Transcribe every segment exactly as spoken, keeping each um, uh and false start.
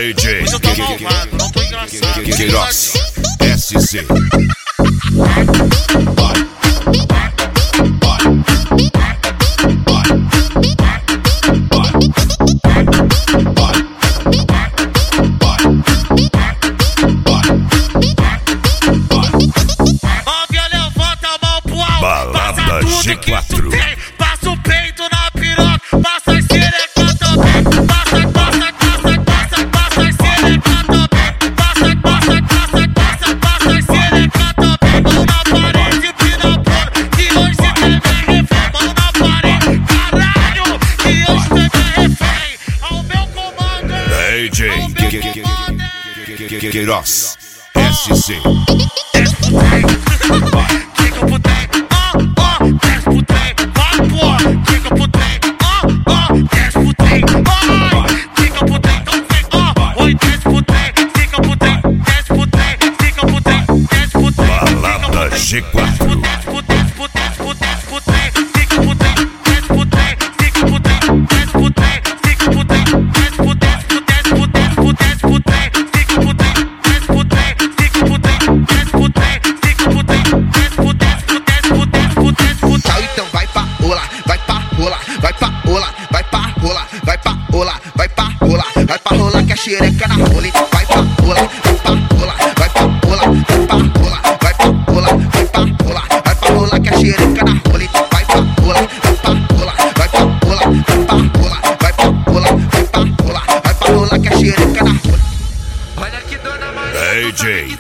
D J Hoje eu tô malvado, não tô engraçado. Queiroz S C. Balada G quatro. Passa o peito na piroca, passa a xereca também. Passa, passa, passa, passa, passa a xereca também. Passa, passa, passa, passa, passa a xereca também. Mão na parede, pina pura, que hoje teve refém. Mão na parede, caralho, que hoje teve refém. Ao meu comando, D J Queiroz S C. Balada G quatro. Então vai pra rola, vai pra rola, vai pra rola, vai pra rola, vai pra rola, vai pra rola, vai pra rola que a xereca na rola. Vai pra rola, vai pra rola, vai pra rola, vai pra rola, vai pra rola, vai pra rola, vai pra rola que a xereca na rola. Vai pra rola, vai pra rola, vai pra rola, vai pra rola, vai pra rola, vai pra rola, vai pra rola que a xereca na rola. Olha que Dona Maria, D J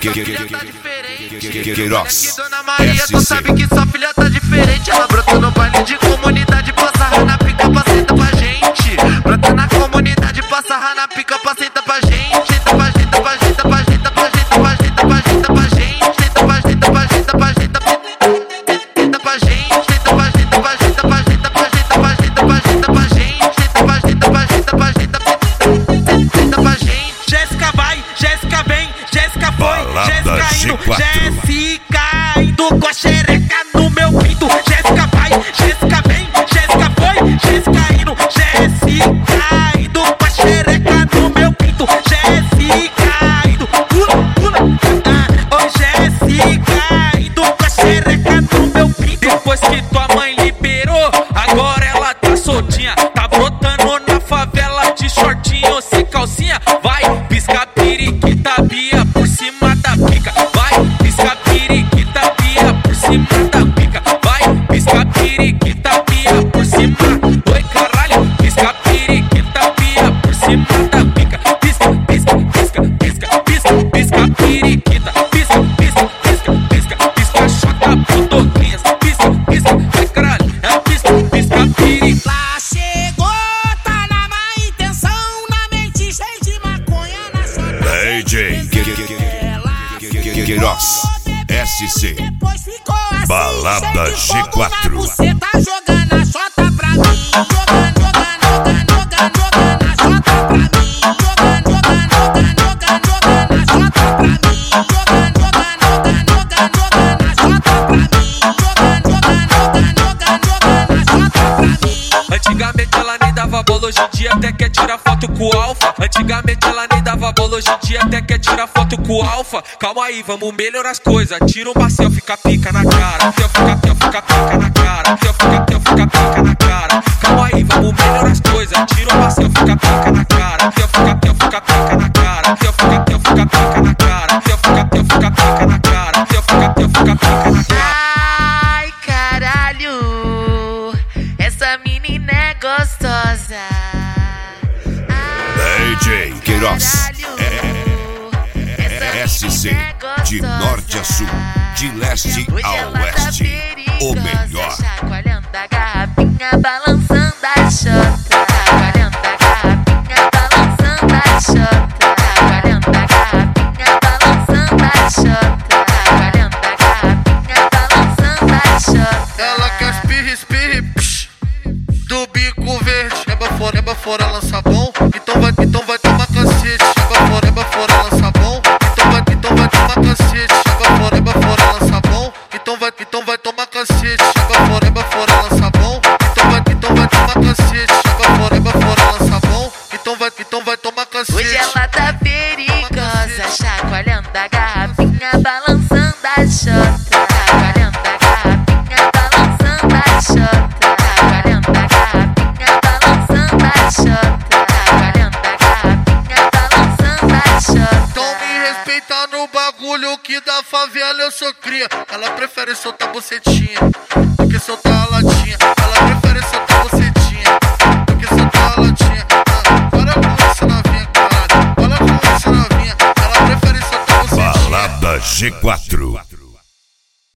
Queiroz Dona Maria, S tu C. sabe que sua filha tá diferente. Ela brotou no baile de comunidade, passa na pica, passenta pra gente. Brota na comunidade, passa na pica, passenta pra gente. Senta pra gente, pra gente, pra gente, pra gente, pra gente, pra gente, pra gente. Senta pra gente, pra gente, pra gente, senta pra gente. Senta pra gente, pra gente, pra gente, pra gente, pra gente, pra gente, pra gente. Senta pra gente, pra gente, pra gente, senta pra gente. Jéssica vai, Jéssica vem, Jéssica foi, Balada Jéssica G indo, quatro. Jéssica indo com a xereca no meu pinto. Jéssica vai, Jéssica vem, Jéssica foi, Jéssica indo, Jéssica indo com a xereca no meu pinto. Jéssica indo, pula, pula, ah, ô Jéssica indo com a xereca no meu pinto. Depois que tua mãe liberou, agora ela tá soltinha, tá brotando na favela de shortinho sem calcinha. Vai, pisca periquita, Bia por cima da pica. Vai, pisca periquita, Bia por cima da pica. Vai, pisca periquita, Bia por cima. Oi, caralho, pisca periquita, Bia por cima da pica. Pisca, pisca, pisca, pisca, pisca, pisca periquita. Pisca, pisca, pisca, pisca, pisca, chota putoquinhas. Pisca, pisca, ai caralho, é pisca, pisca periquita. Lá chegou, tá na má intenção, na mente cheia de maconha na sua D J Queiroz S C. depois ficou assim, Balada G quatro. Você tá jogando a xota pra mim, jogando, jogando, jogando, jogando a xota pra mim, jogando, jogando, jogando, jogando a xota pra mim, jogando, jogando, jogando, jogando a xota pra mim, jogando, jogando, jogando, jogando a xota pra mim. Antigamente ela nem dava bola, hoje em dia até quer tirar foto com o alfa. Antigamente ela nem dava bola, hoje em dia até quer tirar foto com o alfa. Calma aí, vamos melhorar as coisas. Tira uma selfie, fica pica na cara. Selfie, fica, selfie, fica pica na cara. Selfie, fica, selfie, fica pica na cara. Calma aí, vamos melhorar as coisas. Tira uma selfie, fica pica na cara. Selfie, fica, selfie, fica pica na cara. Selfie, fica, selfie, fica pica na cara. Selfie, fica, selfie, fica pica na cara. Selfie, fica, selfie, fica pica na cara. Ai, caralho, essa menina é gostosa. D J Queiroz S C. De norte a sul, de leste ao oeste, o melhor. Chacoalhando a garrafinha, balançando a xota. Chacoalhando a garrafinha, balançando a xota. Chacoalhando a garrafinha, balançando a xota. Chacoalhando a garrafinha, balançando a xota. Ela quer espirre, espirre, psh, do bico verde. Eba fora, eba fora, lança bom. Então vai, então vai tomar cacete. Eba fora, eba fora, lança bom. Então vai, então vai tomar cacete. Eba fora, eba fora, lança bom. Então vai, então vai tomar cacete. Eba fora, eba fora, lança bom. Então vai, então vai tomar cacete. Eba fora, eba fora, lança bom. Então vai, então vai tomar cacete. Hoje ela tá Respeita no bagulho que da favela eu sou cria. Ela prefere soltar bucetinha do que soltar a latinha. Ela prefere soltar bucetinha do que soltar a latinha. Ah, para com isso novinha, caralho. Para com isso novinha. Ela prefere soltar bucetinha. Balada G quatro.